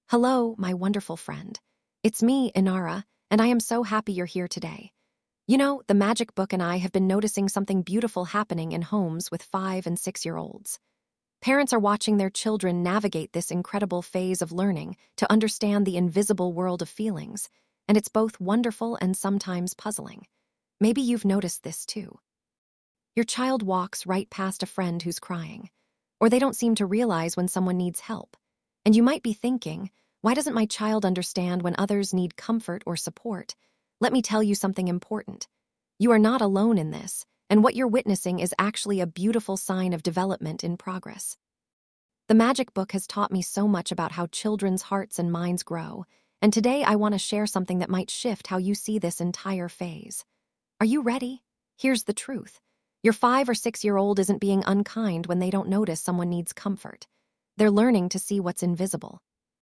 Hello, my wonderful friend. It's me, Inara, and I am so happy you're here today. You know, the Magic Book and I have been noticing something beautiful happening in homes with 5 and 6-year-olds. Parents are watching their children navigate this incredible phase of learning to understand the invisible world of feelings, and it's both wonderful and sometimes puzzling. Maybe you've noticed this too. Your child walks right past a friend who's crying, or they don't seem to realize when someone needs help. And you might be thinking, why doesn't my child understand when others need comfort or support? Let me tell you something important. You are not alone in this, and what you're witnessing is actually a beautiful sign of development in progress. The Magic Book has taught me so much about how children's hearts and minds grow, and today I want to share something that might shift how you see this entire phase. Are you ready? Here's the truth. Your 5 or 6-year-old isn't being unkind when they don't notice someone needs comfort. They're learning to see what's invisible.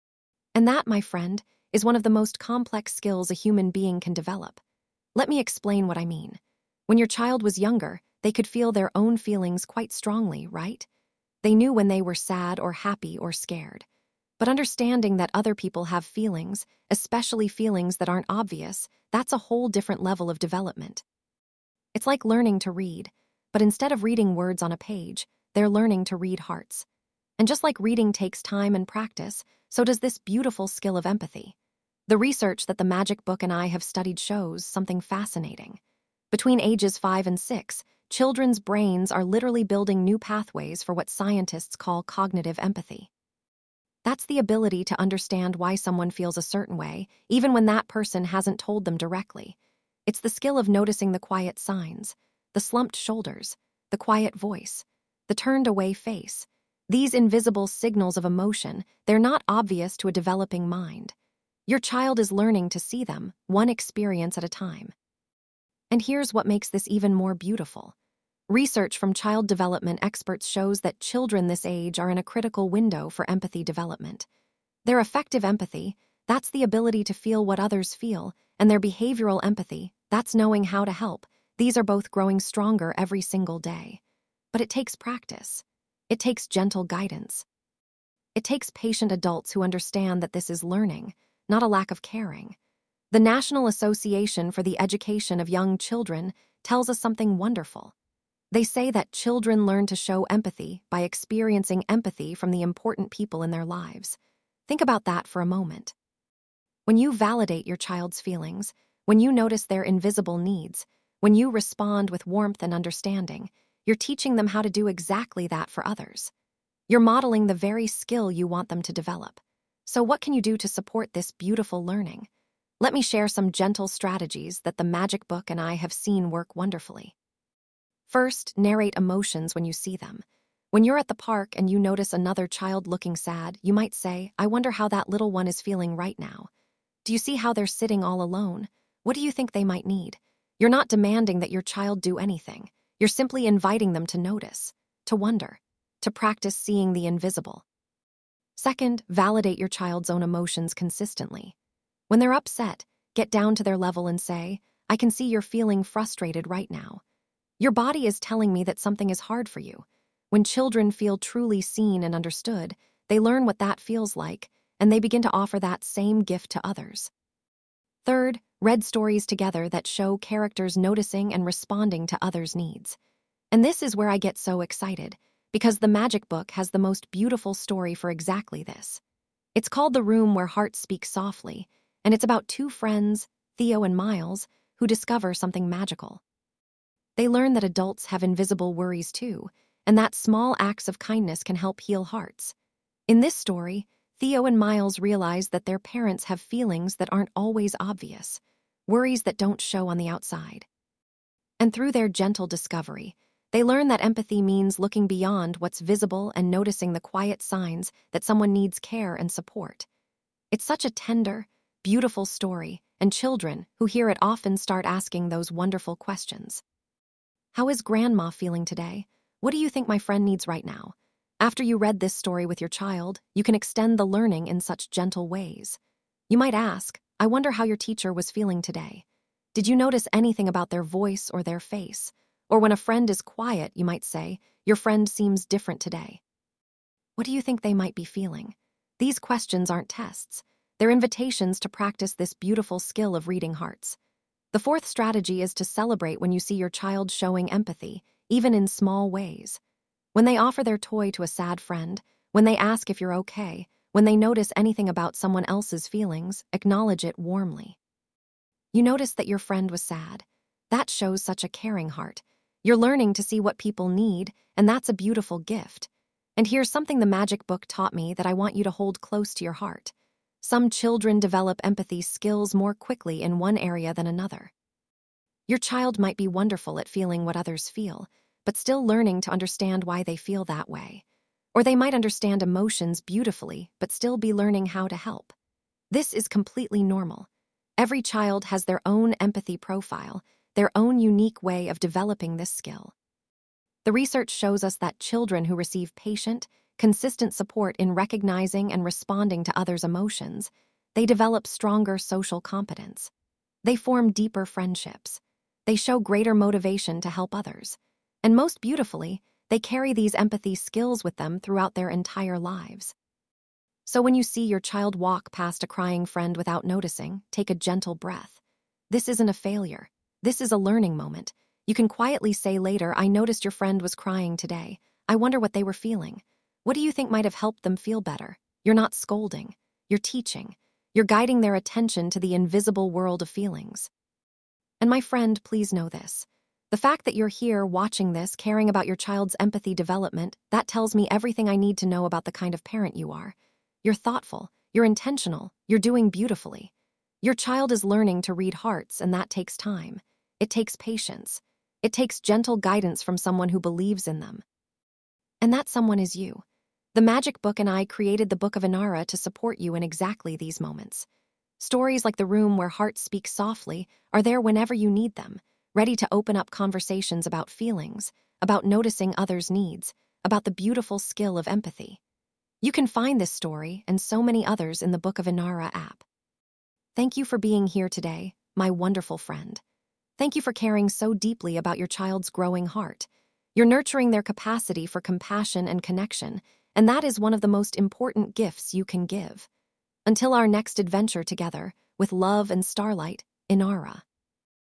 And that, my friend, is one of the most complex skills a human being can develop. Let me explain what I mean. When your child was younger, they could feel their own feelings quite strongly, right? They knew when they were sad or happy or scared. But understanding that other people have feelings, especially feelings that aren't obvious, that's a whole different level of development. It's like learning to read, but instead of reading words on a page, they're learning to read hearts. And just like reading takes time and practice, so does this beautiful skill of empathy. The research that the Magic Book and I have studied shows something fascinating. Between ages 5 and 6, children's brains are literally building new pathways for what scientists call cognitive empathy. That's the ability to understand why someone feels a certain way, even when that person hasn't told them directly. It's the skill of noticing the quiet signs, the slumped shoulders, the quiet voice, the turned-away face. These invisible signals of emotion, they're not obvious to a developing mind. Your child is learning to see them, one experience at a time. And here's what makes this even more beautiful. Research from child development experts shows that children this age are in a critical window for empathy development. Their affective empathy, that's the ability to feel what others feel, and their behavioral empathy, that's knowing how to help. These are both growing stronger every single day. But it takes practice. It takes gentle guidance. It takes patient adults who understand that this is learning, not a lack of caring. The National Association for the Education of Young Children tells us something wonderful. They say that children learn to show empathy by experiencing empathy from the important people in their lives. Think about that for a moment. When you validate your child's feelings, when you notice their invisible needs, when you respond with warmth and understanding, you're teaching them how to do exactly that for others. You're modeling the very skill you want them to develop. So what can you do to support this beautiful learning? Let me share some gentle strategies that the Magic Book and I have seen work wonderfully. First, narrate emotions when you see them. When you're at the park and you notice another child looking sad, you might say, "I wonder how that little one is feeling right now. Do you see how they're sitting all alone? What do you think they might need?" You're not demanding that your child do anything. You're simply inviting them to notice, to wonder, to practice seeing the invisible. Second, validate your child's own emotions consistently. When they're upset, get down to their level and say, "I can see you're feeling frustrated right now. Your body is telling me that something is hard for you." When children feel truly seen and understood, they learn what that feels like, and they begin to offer that same gift to others. Third, read stories together that show characters noticing and responding to others' needs. And this is where I get so excited, because the Magic Book has the most beautiful story for exactly this. It's called The Room Where Hearts Speak Softly, and it's about two friends, Theo and Miles, who discover something magical. They learn that adults have invisible worries too, and that small acts of kindness can help heal hearts. In this story, Theo and Miles realize that their parents have feelings that aren't always obvious, worries that don't show on the outside. And through their gentle discovery, they learn that empathy means looking beyond what's visible and noticing the quiet signs that someone needs care and support. It's such a tender, beautiful story, and children who hear it often start asking those wonderful questions. How is Grandma feeling today? What do you think my friend needs right now? After you read this story with your child, you can extend the learning in such gentle ways. You might ask, "I wonder how your teacher was feeling today. Did you notice anything about their voice or their face?" Or when a friend is quiet, you might say, "Your friend seems different today. What do you think they might be feeling?" These questions aren't tests. They're invitations to practice this beautiful skill of reading hearts. The fourth strategy is to celebrate when you see your child showing empathy, even in small ways. When they offer their toy to a sad friend, when they ask if you're okay, when they notice anything about someone else's feelings, acknowledge it warmly. You notice that your friend was sad. That shows such a caring heart. You're learning to see what people need, and that's a beautiful gift. And here's something the magic book taught me that I want you to hold close to your heart. Some children develop empathy skills more quickly in one area than another. Your child might be wonderful at feeling what others feel, but still learning to understand why they feel that way. Or they might understand emotions beautifully, but still be learning how to help. This is completely normal. Every child has their own empathy profile, their own unique way of developing this skill. The research shows us that children who receive patient, consistent support in recognizing and responding to others' emotions, they develop stronger social competence. They form deeper friendships. They show greater motivation to help others. And most beautifully, they carry these empathy skills with them throughout their entire lives. So when you see your child walk past a crying friend without noticing, take a gentle breath. This isn't a failure. This is a learning moment. You can quietly say later, I noticed your friend was crying today. I wonder what they were feeling. What do you think might have helped them feel better? You're not scolding. You're teaching. You're guiding their attention to the invisible world of feelings. And my friend, please know this. The fact that you're here watching this, caring about your child's empathy development, that tells me everything I need to know about the kind of parent you are. You're thoughtful, you're intentional, you're doing beautifully. Your child is learning to read hearts, and that takes time. It takes patience. It takes gentle guidance from someone who believes in them. And that someone is you. The Magic Book and I created the Book of Inara to support you in exactly these moments. Stories like The Room Where Hearts Speak Softly are there whenever you need them, ready to open up conversations about feelings, about noticing others' needs, about the beautiful skill of empathy. You can find this story and so many others in the Book of Inara app. Thank you for being here today, my wonderful friend. Thank you for caring so deeply about your child's growing heart. You're nurturing their capacity for compassion and connection, and that is one of the most important gifts you can give. Until our next adventure together, with love and starlight, Inara.